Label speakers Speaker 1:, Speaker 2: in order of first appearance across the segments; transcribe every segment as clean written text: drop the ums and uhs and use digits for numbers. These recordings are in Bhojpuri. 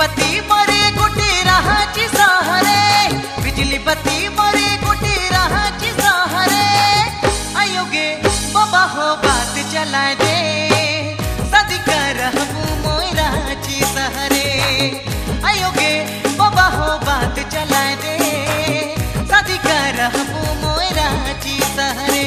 Speaker 1: बत्ती मोरे गुटी राहाची सहारे, बिजली बत्ती मोरे गुटी राहाची सहारे। आयोगे बाबा हो बात चलाए दे, शादी करहबू मोराची सहरे। आयोगे बाबा हो बात चलाए दे, शादी करहबू मोराची सहरे।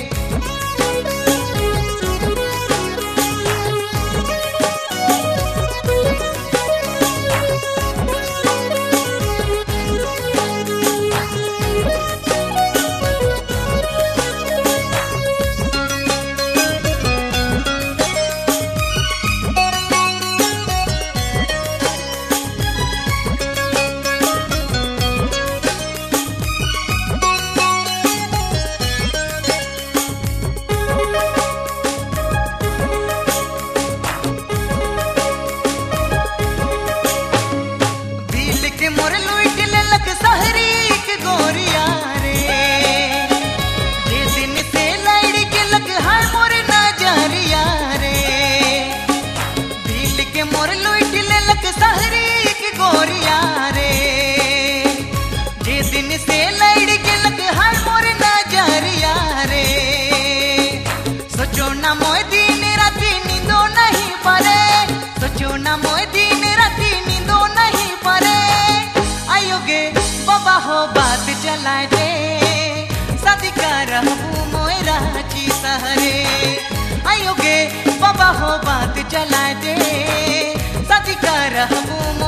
Speaker 1: मोर लुइट ललक सहरी के गोरिया रे, जे दिन से लड़ी के लग हाय मोर नजरिया रे। दिल के मोर लुइट ललक सहरी के गोरिया रे, जे दिन से लड़ी के लग हाय मोर नजरिया रे। सोचो ना मोय दिन राती नींदो नहीं परे, सोचो ना मोय दिन राती नींदो नहीं परे। आयोगे बाबा हो बात चलाए दे, शादी करहबू मोराची सहरे। आयोगे बाबा हो बात चलाए दे, शादी करहबू